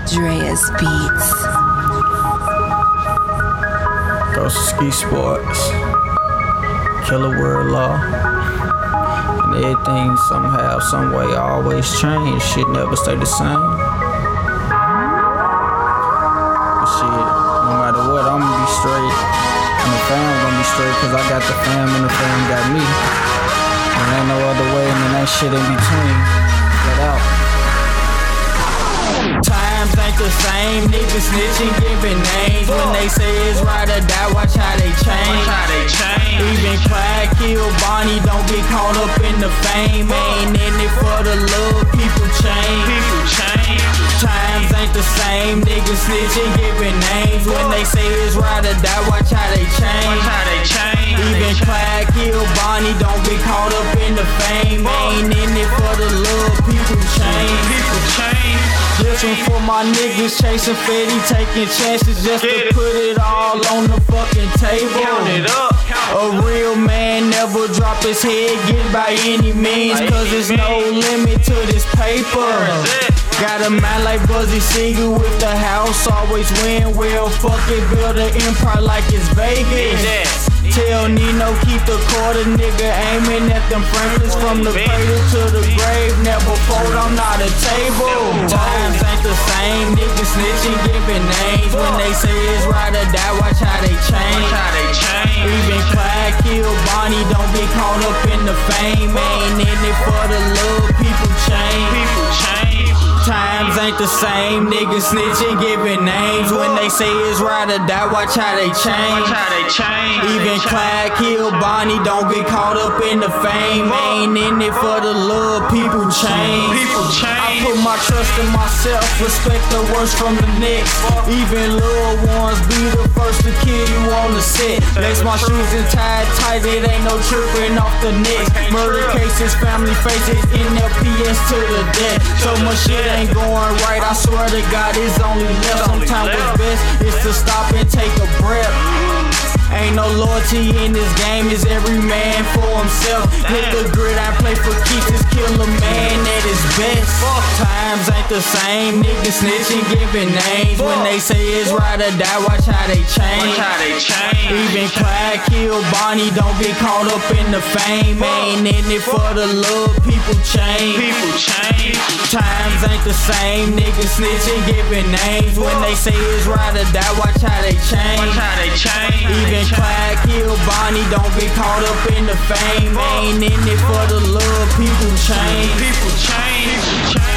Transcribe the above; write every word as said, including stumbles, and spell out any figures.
Dreas Beats. Ghost Ski Sports, Killer Word Law, and everything somehow, some way always change. Shit never stay the same. But shit, no matter what, I'ma be straight, and the fam gonna be straight, cause I got the fam and the fam got me. And ain't no other way, and that shit in between. Get out. Times ain't the same, niggas snitching, giving names. When they say it's right or die, watch how they change. Even Clyde kill Bonnie, don't get caught up in the fame. Ain't in it for the love, people change. Times ain't the same, niggas snitching, giving names. When they say it's right or die, watch how they change. Even Clyde kill Bonnie, don't get caught up in the fame. Ain't in it for the love, people change. This one for my niggas chasing fetty, taking chances just to put it all on the fucking table. A real man never drop his head, get by any means, cause there's no limit to this paper. Got a man like Buzzy Siegel with the house, always win well, fuck it, build an empire like it's Vegas. Tell Nino keep the quarter, nigga aiming at them Franklins from the cradle to the grave. Never fold, I'm not a table. Times ain't the same, niggas snitching, giving names. When they say it's right or die, watch how they change. Even Clyde kill Bonnie, don't get caught up in the fame. Ain't in it for the love, people change. Times ain't the same, niggas snitching, giving names. When they say it's right or die, watch how they change. Even Clyde kill Bonnie, don't get caught up in the fame. Ain't in it for the love, people change. I put my trust in myself, respect the worst from the next. Even little ones be the first to kill you on the set. Lace my shoes and tied tight, it ain't no tripping off the neck. Murder cases, family faces, N L P S to the death. So much shit ain't going right, I swear to God it's only left. Sometimes what's best is to stop and take a breath. Ain't no loyalty in this game, it's every man for himself. Hit the grid, I play for keeps, just kill a man at his best. Times ain't the same, niggas snitching, giving names. When they say it's right or die, watch how they change. Even Clyde kill Bonnie, don't get caught up in the fame. Ain't in it for the love, people change. Times ain't the same, niggas snitching, giving names. When they say it's right or die, watch how they change. Even Clyde kill Bonnie, don't get caught up in the fame. Ain't in it for the love, people change.